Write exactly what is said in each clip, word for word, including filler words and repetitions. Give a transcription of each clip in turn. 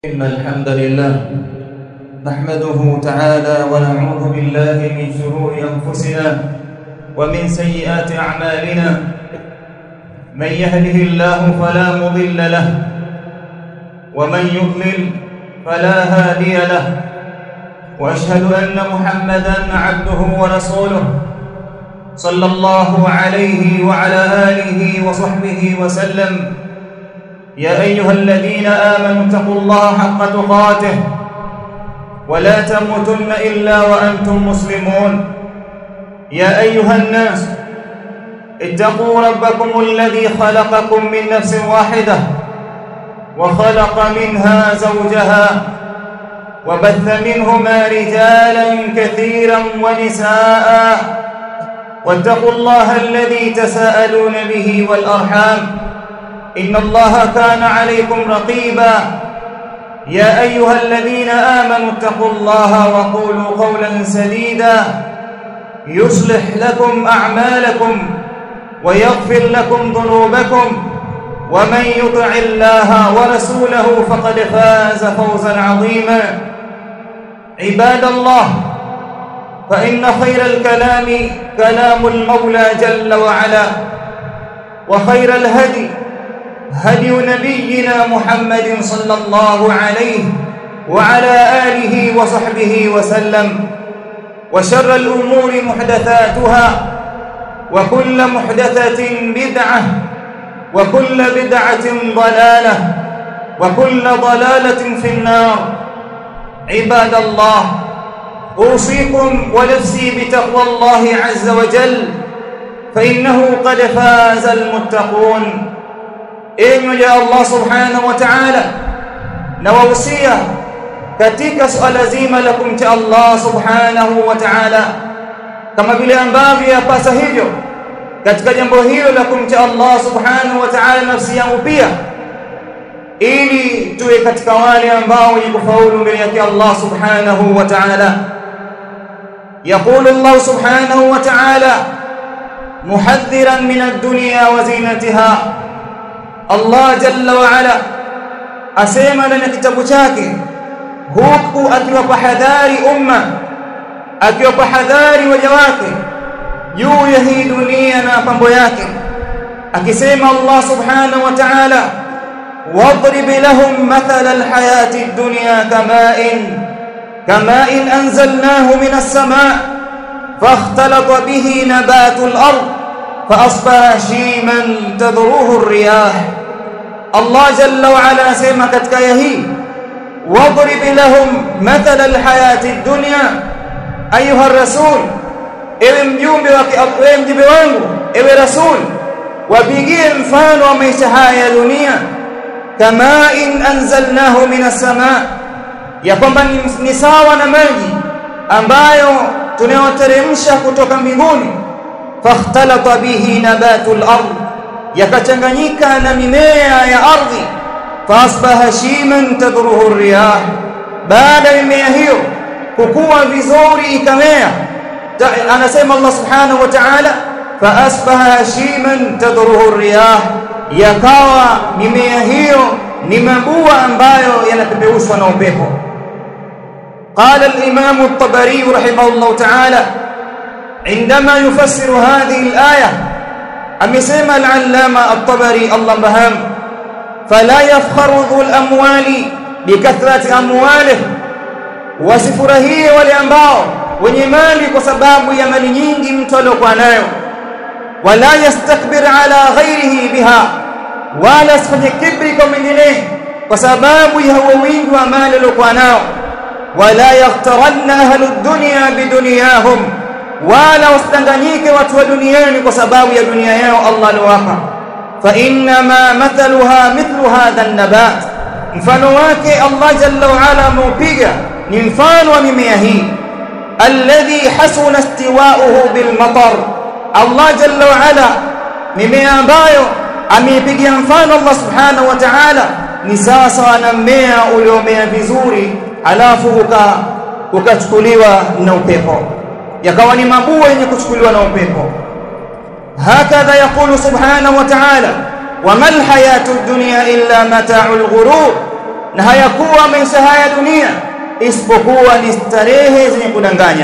إن الحمد لله نحمده تعالى ونعوذ بالله من شرور أنفسنا ومن سيئات أعمالنا. من يهده الله فلا مضل له ومن يضلل فلا هادي له، وأشهد أن محمدًا عبده ورسوله صلى الله عليه وعلى آله وصحبه وسلم. يا أيها الذين آمنوا اتقوا الله حق تقاته ولا تموتن إلا وأنتم مسلمون. يا أيها الناس اتقوا ربكم الذي خلقكم من نفس واحدة وخلق منها زوجها وبث منهما رجالا كثيرا ونساء، واتقوا الله الذي تساءلون به والأرحام إن الله كان عليكم رقيبا. يا أيها الذين آمنوا اتقوا الله وقولوا قولا سديدا يصلح لكم أعمالكم ويغفر لكم ذنوبكم، ومن يطع الله ورسوله فقد فاز فوزا عظيما. عباد الله، فإن خير الكلام كلام المولى جل وعلا، وخير الهدي هدي نبينا محمد صلى الله عليه وعلى آله وصحبه وسلم، وشر الأمور محدثاتها، وكل محدثة بدعة، وكل بدعة ضلالة، وكل ضلالة في النار. عباد الله، أوصيكم ونفسي بتقوى الله عز وجل، فإنه قد فاز المتقون. Enyi ya Allah subhanahu wa ta'ala, nawahusia katika suala zima la kumcha Allah subhanahu wa ta'ala, kama vile ambavyo yapasa hivyo katika jambo hilo la kumcha Allah subhanahu wa ta'ala nafsi yangu pia, ili tuwe katika wale ambao wenye kufaulu mbele yake Allah subhanahu wa ta'ala. Yaqulu Allah subhanahu wa ta'ala muhadhiran min ad-dunya wa zinatiha. Allah jalla wa ala asema ndani ya kitabu chake, huku akiwapa hadhari umma, akiwapa hadhari waja wake juu ya hii dunia na pambo yake, akisema Allah subhanahu wa ta'ala, wadrib lahum mathala alhayati ad-dunya kama'in kama'in anzalnahu minas sama' fakhtalata bihi nabatu al-ard faasbaha shiman tadruhu ar-riyah. Allah jalla wa ala asema katika aya hii, wadrib lahum mathala alhayati ad-dunya. Ayuha rasul, ewe mjumbe wake, ewe mjumbe wangu, ewe rasul, wapigie mfano wa maisha haya ya dunia, kama in anzalnahu minas sama, ya kwamba ni sawa na maji ambayo tunayoteremsha kutoka mbinguni, fakhtalata bihi nabatul ard, yakachanganyika na mimea ya ardhi, faasbaha shiman tadruhu riyah, baada ya mimea hiyo kukua vizuri ikamea. Anasema Allah subhanahu wa ta'ala, faasbaha shiman tadruhu riyah, yakawa mimea hiyo ni mabua ambayo yanapepeushwa na upepo. قال الإمام الطبري رحمه الله تعالى عندما يفسر هذه الآية، أمسيما العلامة الطبري الله مهم، فلا يفخر ذو الأموال بكثرة أمواله، wasifurahie wale ambao wenye mali kwa sababu ya mali nyingi mtu aliyokuwa nayo, wala yastakbir ala ghairihi biha, wala asifanye kibri kwa mwingine kwa sababu ya huo wingi wa mali aliyokuwa nao, wala yaghtaranna ahlu dunya bidunyahum, wala wasidanganyike watu wa duniani kwa sababu ya dunia yao Allah aliwapa. Fa inna ma mathaluha mithlu hadha an-nabat, mfano wake Allah jalla wa ala ameupiga ni mfano wa mimea hii, alladhi hasuna istiwa'uhu bil matar. Allah jalla wa ala, mimea ambayo ameipigia mfano Allah subhanahu wa ta'ala ni sawa na mmea uliomea vizuri alafu uka ukachukuliwa na upepo, yakawa ni mabua yenye kuchukuliwa na upepo. Hakadha yaqulu subhanahu wa ta'ala, wa mal hayatud dunya illa mata'ul ghurur, na hayakuwa maisha haya dunia isipokuwa ni starehe zenye kudanganya.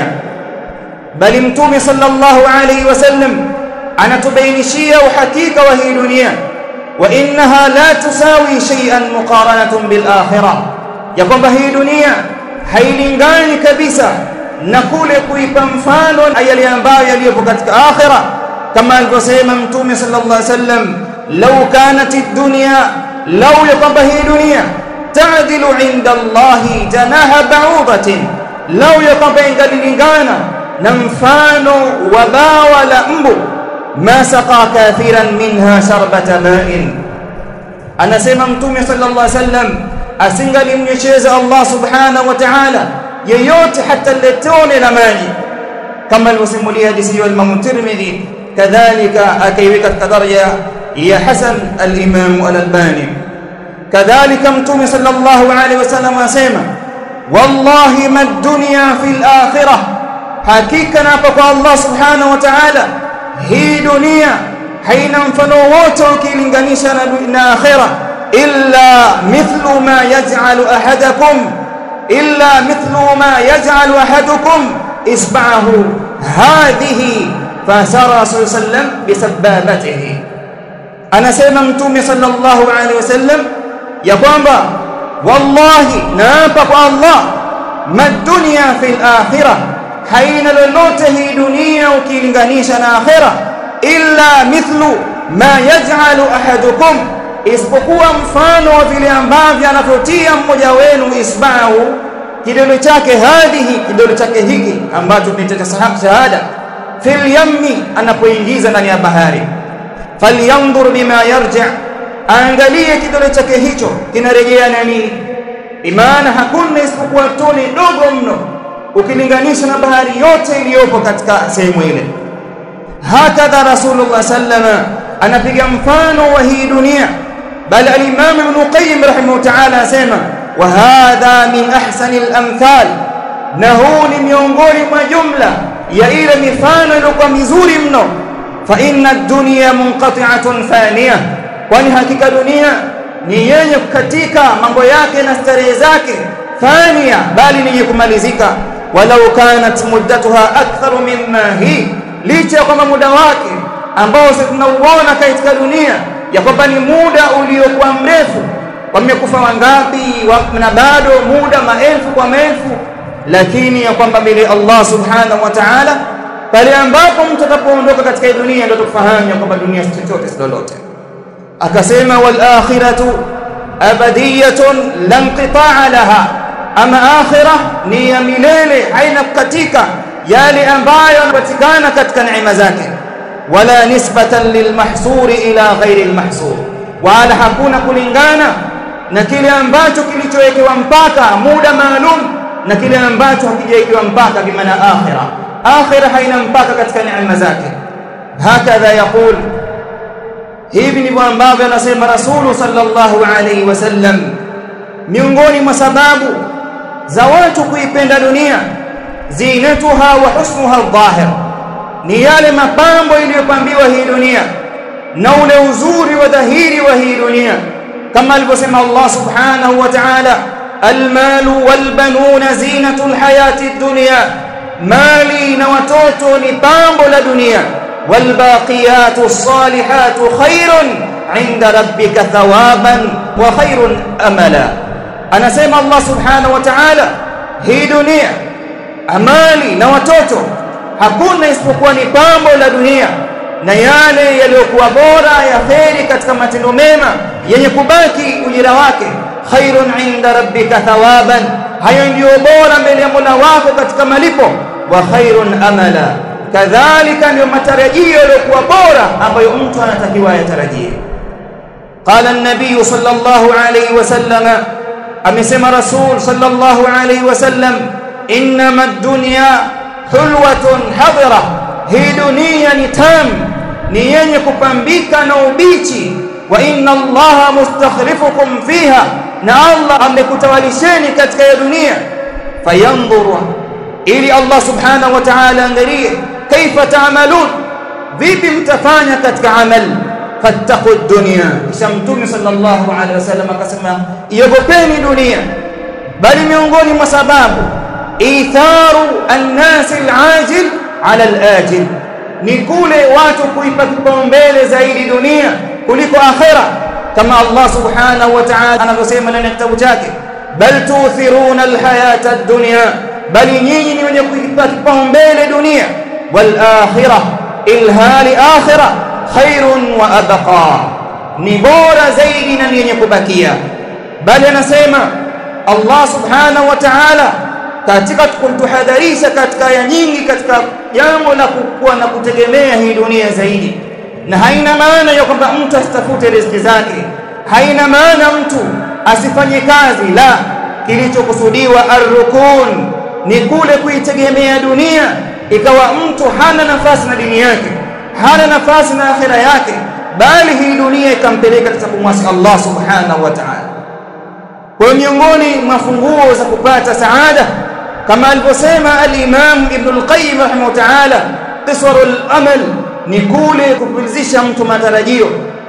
Bali Mtume sallallahu alayhi wasallam anatubainishia uhakika wa hii dunia, wa innaha la tusawi shay'an muqaranatun bil akhirah, ya kwamba hii dunia hailingani kabisa na kule kuipa mfano yale ambayo yaliyopo katika akhirah, kama alivyosema Mtume sallallahu alayhi wasallam, law kanat ad-dunya, law ya kwamba hii dunia ta'dilu 'inda Allahi janaha ba'udatin, law ya kwamba ingalilingana na mfano wa bawa la mbu, ma saqa kathiran minha sharbata ma'in. Anasema Mtume sallallahu alayhi wasallam, asingalimnyesheza Allah subhanahu wa ta'ala yeyote hata letone la maji, kama alivyosimulia hadithi ya Imam Tirmidhi, kadhalika akaiweka katika daraja ya hasan al-Imam al-Albani. Kadhalika Mtume sallallahu alayhi wasallam asema, wallahi ma ad-dunya fil akhirah, hakika naapa kwa Allah subhanahu wa ta'ala, hii dunia haina mfano wote ukilinganisha na akhirah, illa mithlu ma yaj'alu ahadakum illa mithlu ma yaj'alu ahadukum isba'ahu hadhihi fasara sallam bisabbabatihi. Anasema Mtume sallallahu alayhi wasallam ya kwamba wallahi naapa kwa Allah, madunya fil akhirah, haina lolote hii dunia ukilinganisha na akhirah, illa mithlu ma yaj'alu ahadukum, isipokuwa mfano wa vile ambavyo anavyotia mmoja wenu isba'u, kidole chake, hadhihi, kidole chake hiki ambacho tunaita shahada, fil yammi, anapoingiza ndani ya bahari, falyanzur bima yarji', angalie kidole chake hicho kinarejea na nini. Imana hakuna isipokuwa tone dogo mno ukilinganisha na bahari yote iliyopo katika sehemu ile. Hakadha Rasulullah sallama anapiga mfano wa hii dunia. Bal al-Imam Ibn Qayyim rahimahu ta'ala asema, wa hadha min ahsani al-amthal, na huu ni miongoni mwa jumla ya ile mifano iliyokuwa mizuri mno. Fa inna ad-dunya munqati'atun faniyah, kwani hakika dunia ni yenye kukatika mambo yake na starehe zake, fania, bali ni kumalizika. Walau kanat muddatuha aktharu mimma hi, licha ya kwamba muda wake ambao sisi tunauona katika dunia ya kwamba ni muda uliokuwa mrefu, wamekufa wangapi na bado muda maelfu kwa maelfu, lakini ya kwamba mbele Allah subhanahu wa ta'ala, pale ambapo mtu atakapoondoka katika dunia ndio tufahamu kwamba dunia si chochote, si lolote. Akasema wal akhiratu abadiyatun la inqita'a laha, ama akhirah ni ya milele, haina kukatika yale ambayo yanapatikana katika neema zake. Wala nisbatan lilmahsuri ila ghairi almahsur, wala hakuna kulingana na kile ambacho kilichowekewa mpaka muda maalum na kile ambacho hakijawekewa mpaka, bi maana akhirah akhirah haina mpaka katika neema zake. Hakadha yaqul, hivi ndivyo ambavyo anasema Rasul sallallahu alayhi wasallam, miongoni mwa sababu za watu kuipenda dunia, zinatuha wa husnuha adh-dhahir, ni yale mapambo iliyopambiwa hii dunia na ule uzuri wa dhahiri wa hii dunia, kama alivyosema Allah subhanahu wa ta'ala, almalu walbanuna zinatul hayati dunya, mali na watoto ni pambo la dunia, والباقيات الصالحات خير عند ربك ثوابا وخير املا. Anasema Allah subhanahu wa ta'ala, hii dunia, amali na watoto, hakuna isipokuwa ni pambo la dunia, na yale yaliyokuwa bora ya kheri katika matendo mema yenye kubaki ujira wake, khairun inda rabbika thawaban, hayo ndio bora mbele ya Mola wako katika malipo, wa khairun amala, kadhalika ndio matarajio yaliyokuwa bora ambayo mtu anatakiwa yatarajie. Qala an-nabiy sallallahu alayhi wasallam, amesema Rasul sallallahu alayhi wasallam, innama ad-dunya hulwatun hadira, hii dunia ni tamu, ni yenye kupambika na ubichi. Wa inna Allaha mustakhlifukum fiha, na Allah amekutawalisheni katika ya dunia. Fayanzuru, ili Allah subhanahu wa ta'ala angalie, kaifa ta'malun, vipi mtafanya katika amal. fattaqu ad-dunya. Kisha Mtume sallallahu alaihi wasallam akasema iogopeni dunia. Bali miongoni mwa sababu itharu an-nas al-ajil ala al-ajil, ni kule watu kuipa kipaumbele zaidi dunia kuliko akhira, kama Allah subhanahu wa ta'ala anavyosema ndani ya kitabu chake, bal tu'thiruna al-hayata ad-dunya, bali nyinyi ni wenye kuipa kipaumbele dunia, wal akhirah, ilhali akhirah khairun wa abqa, ni bora zaidi na yenye kubakia. Bali anasema Allah subhanahu wa ta'ala katika kutuhadharisha katika aya nyingi katika jambo la kukua na kutegemea hii dunia zaidi. Na haina maana ya kwamba mtu asitafute riziki zake, haina maana mtu asifanye kazi, la. Kilichokusudiwa ar-rukun ni kule kuitegemea dunia, ikawa mtu hana nafasi na dini yake, hana nafasi na akhira yake, bali hii dunia ikampeleka katika kumwasi Allah subhanahu wa ta'ala. Kwa miongoni mwa funguo za kupata saada, kama alivyosema al-Imam Ibn al-Qayyim rahimahu ta'ala, qisarul amal ni kule kupumzisha mtu matarajio,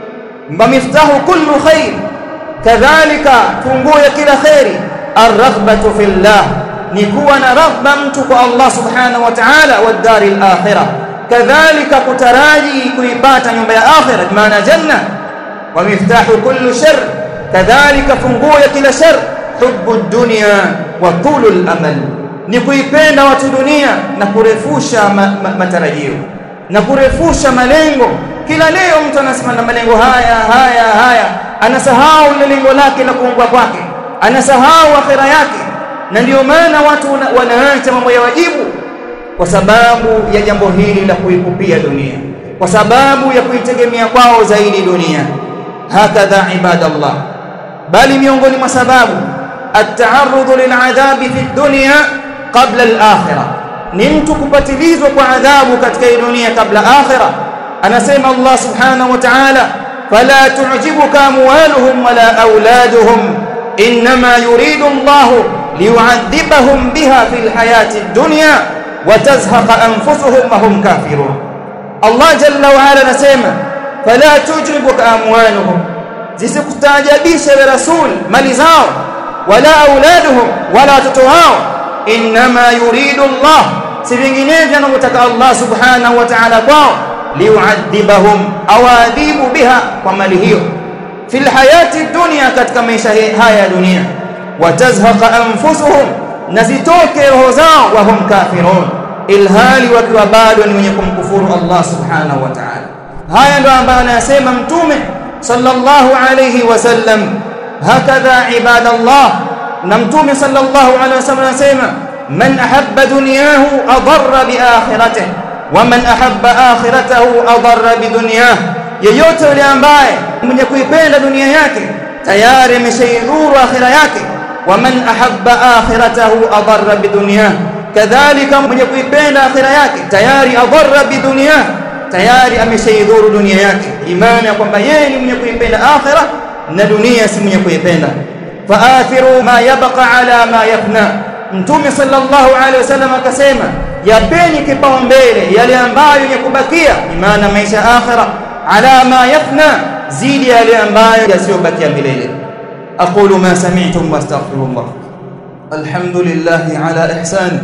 miftahu kullu khair, kadhalika funguo ya kila khairi ar-raghbatu fillah, ni kuwa na raghba mtu kwa Allah subhanahu wa ta'ala wa daril akhirah, kadhalika kutaraji kuipata nyumba ya akhirah, maana janna. Wa miftahu kullu shar, kadhalika funguo ya kila shar hubbu dunya wa tulul amal, ni kuipenda watu dunia na kurefusha ma, ma, matarajio na kurefusha malengo. Kila leo mtu anasema na malengo haya haya haya, anasahau ile lengo lake la kuungwa kwake, anasahau akhira yake. Na ndio maana watu wanaacha mambo ya wajibu kwa sababu ya jambo hili la kuikupia dunia, kwa sababu ya kuitegemea kwao zaidi dunia. Hakadha ibadallah, bali miongoni mwa sababu at-ta'arrud lil'adhabi fi dunya qabla al-akhirah, ni mtu kupatilizwa kwa adhabu katika dunia kabla akhirah. Anasema Allah subhanahu wa ta'ala, fala tu'jibuka amwaluhum wala auladuhum inma yuridu Allah liyu'adhibahum biha fil hayati ad-dunya wa tazhaqa anfusuhum wa hum kafirun. Allah jalla wa ala anasema fala tu'jibuka amwaluhum, zisikutajabisha ya rasul mali zao, wala auladuhum, wala watoto wao, inma yuridu Allah, si vinginevyo anataka Allah subhanahu wa ta'ala kwao, liuadhibahum, awadhibu biha, kwa mali hiyo, fil hayati dunya, katika maisha haya ya dunia, watazhaqa anfusuhum, nazitoke roho zao, wa hum kafirun, ilhali wakiwa bado ni wenye kumkufuru Allah subhanahu wa ta'ala. Haya ndio ambayo anasema Mtume sallallahu alayhi wasallam, hakadha ibadallah. Na Mtume sallallahu alayhi wasallam anasema man ahabba dunyahu adarra bi akhiratihi wa man ahabba akhiratahu adarra bi dunyah, yeyote yule ambaye mwenye kuipenda dunia yake tayari ameshaidhuru akhira yake, wa man ahabba akhiratahu adarra bi dunyah, kadhalika mwenye kuipenda akhira yake tayari adarra bi dunyah, tayari ameshaidhuru dunia yake. Imani kwamba yeye ni mwenye kuipenda akhira na dunia si mwenye kuipenda. Faathiru ma yabqa ala ma yafna, Mtume sallallahu alaihi wasallam akasema yapeni kipaumbele yale ambayo yenye kubakia, imani maisha akhira, ala ma yafna, zidi yale ambayo yasiyobakia milele. aqulu ma sami'tum wastaghfirullah. Alhamdulillahi ala ihsani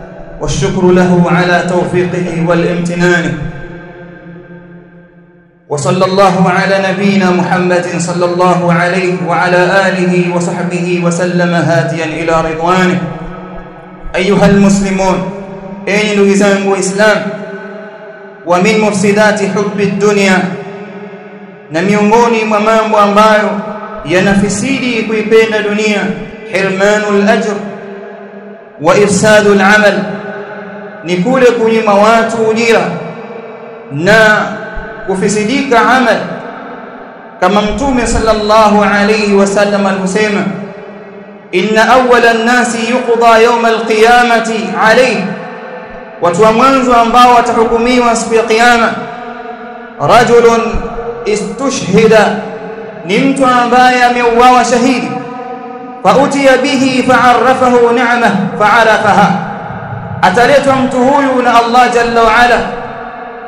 والشكر له على توفيقه والامتنان، وصلى الله على نبينا محمد صلى الله عليه وعلى آله وصحبه وسلم هاديا إلى رضوانه. أيها المسلمون، أين نوزان وإسلام، ومن مفسدات حب الدنيا، نميونغوني ومامو ambayo yanafisidi kuipenda dunia, hirmanul ajr wa ifsadul amal, ni kule kunyima watu ujira na kufisidika amal, kama Mtume sallallahu alayhi wasallam alisema, inna awwala an-nasi yuqda yawm al-qiyamati alayhi, watu wa mwanzo ambao watahukumiwa siku ya kiyama, rajulun istushhida, ni mtu ambaye ameuawa shahidi, fa utiya bihi fa'arrafahu ni'mah fa'arafaha, ataletwa mtu huyu na Allah jalla wa ala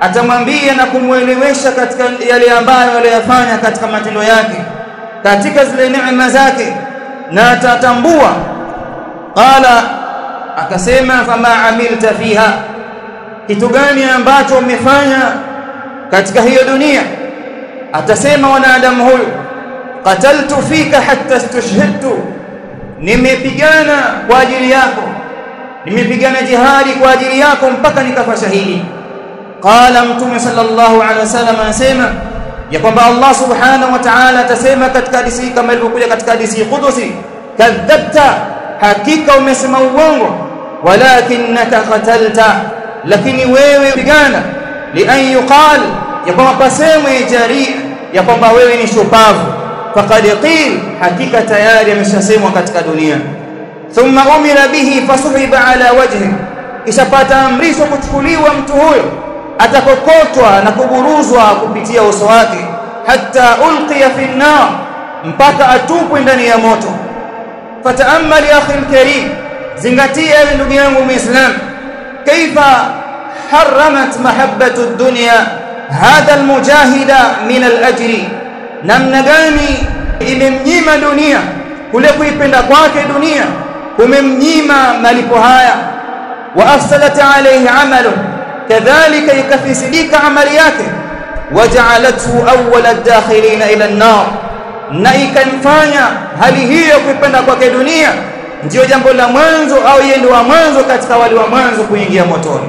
atamwambia na kumuelewesha katika yale ambayo aliyofanya katika matendo yake, katika zile neema zake, na atatambua. Qala, akasema fama amilta fiha, kitu gani ambacho umefanya katika hiyo dunia? Atasema wanadamu huyu, qataltu fika hatta istushhidtu, nimepigana kwa ajili yako, nimepigana jihadi kwa ajili yako mpaka nikafa shahidi. Qala, mtume sallallahu alaihi wasallam anasema ya kwamba Allah subhanahu wa ta'ala atasema katika hadithi kama ilivyokuja katika hadithi qudusi, kadhabta, hakika umesema uongo, walakinaka qatalta, lakini wewe pigana, li an yuqal, ya kwamba pasemwe jari, ya kwamba wewe ni shupavu. Faqad qil, hakika tayari ameshasemwa katika dunia. Thumma umira bihi fasuhiba ala wajhi, ishapata amrisho kuchukuliwa mtu huyo, atakokotwa na kuburuzwa kupitia uso wake, hatta ulqiya fi an-nar, mpaka atupwe ndani ya moto. Fataammali akhi al-karim, zingatia ewe ndugu yangu Muislam, kaifa haramat mahabbatu ad-dunya hadha al-mujahida min al-ajri, namna gani imemnyima dunia, kule kuipenda kwake dunia kumemnyima malipo haya. Wa afsadat alayhi amaluhu, kadhalika ikafisidika amali yake. Waja'alathu awwala ad-dakhilina ila an-nar, na ikamfanya hali hiyo kuipenda kwake dunia ndio jambo la mwanzo, au yeye ndio wa mwanzo katika wale wa mwanzo kuingia motoni.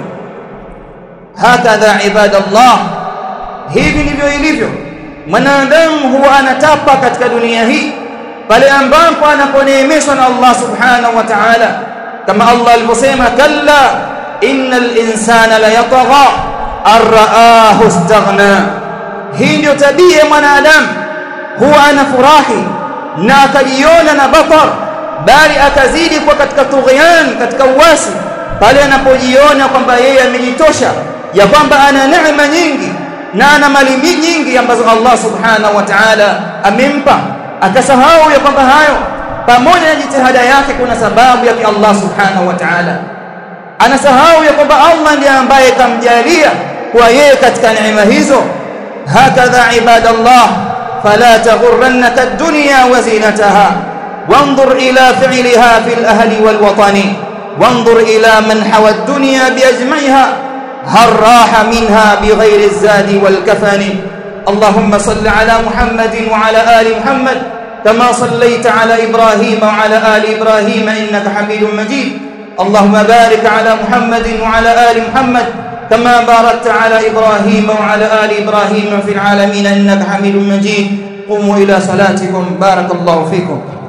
Hakadha ibadallah, hivi ndivyo ilivyo mwanadamu. Huwa anatapa katika dunia hii pale ambapo anaponeemeshwa na Allah subhanahu wa ta'ala, kama Allah alivyosema, kalla innal insana la yatagha arraahu istaghna. Hii ndio tabia ya mwanadamu, huwa anafurahi na akajiona na batar, bali akazidi kwa katika tughyan, katika uasi, pale anapojiona kwamba yeye amejitosha, ya kwamba ana neema nyingi na ana mali nyingi ambazo Allah subhanahu wa ta'ala amempa, akasahau ya kwamba hayo pamoja na jitihada yake kuna sababu yake Allah subhanahu wa ta'ala. Anasahau ya kwamba Allah ndiye ambaye kamjalia kwa yeye katika neema hizo. Hakadha ibadallah, fala taghurrannaka ad-dunya wa zinataha, wanzur ila fi'liha fil ahli wal watani, wanzur ila man hawa ad-dunya bi ajma'iha, hal raha minha bighayri az-zadi wal kafani. Allahumma salli ala Muhammadin wa ala ali Muhammad kama sallaita ala Ibrahim wa ala ali Ibrahim innaka Hamidum Majid. اللهم بارك على محمد وعلى آل محمد كما باركت على إبراهيم وعلى آل إبراهيم في العالمين إنك حميد مجيد. قوموا إلى صلاتكم، بارك الله فيكم.